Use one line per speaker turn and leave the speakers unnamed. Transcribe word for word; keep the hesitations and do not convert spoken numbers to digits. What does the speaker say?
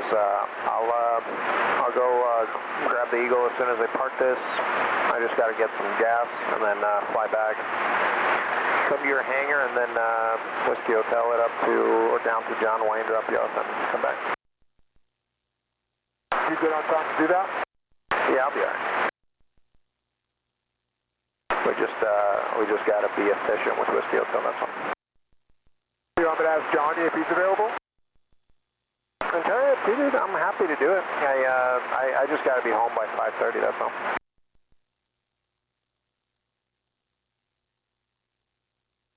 Uh, I'll uh, I'll go uh, grab the Eagle as soon as I park this. I just got to get some gas and then uh, fly back. Come to your hangar and then uh, Whiskey Hotel it up to or down to John Wayne, drop you off, and come back.
You good on time to do that?
Yeah, I'll be alright. We just uh, we just got to be efficient with Whiskey Hotel. That's all.
You want me to ask Johnny if he's available?
I tell you, dude, I'm happy to do it. I uh, I, I just got to be home by five thirty. That's all.